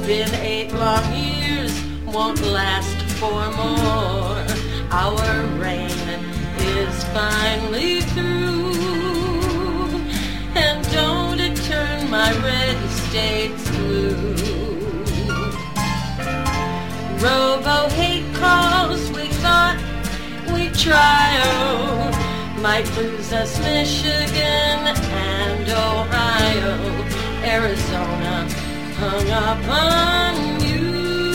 been 8 long years, won't last 4 more. Our reign is finally through, and don't it turn my red states blue. Robo-hate calls, we thought we'd try, might lose us Michigan and Ohio. Arizona hung up on you,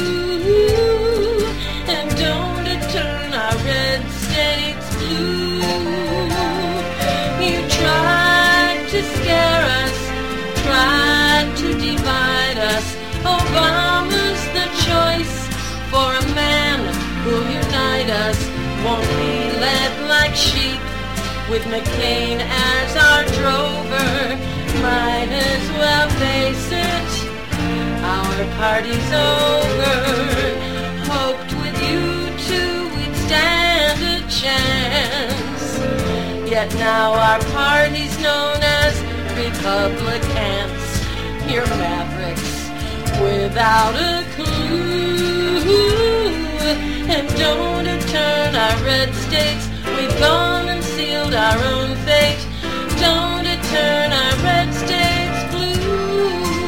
and don't it turn our red states blue. You tried to scare us, tried to divide us. Obama's the choice for a man who'll unite us. Won't be led like sheep with McCain as our drover. Might as well face it, our party's over. Hoped with you two we'd stand a chance, yet now our party's known as Republicans. You're mavericks without a clue, and don't it turn our red states. We've gone and sealed our own fate. Don't it turn our red states blue.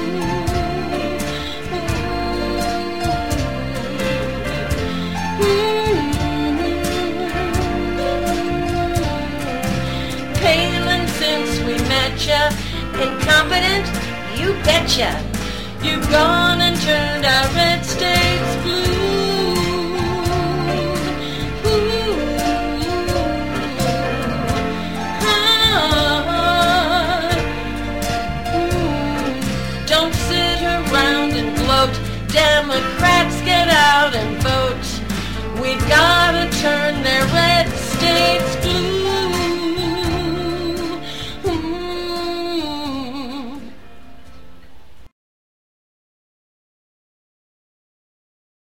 Palin, since we met ya, incompetent, you betcha. You've gone and turned our red states blue. Don't sit around and gloat. Democrats, get out and vote. We've gotta turn their red states blue.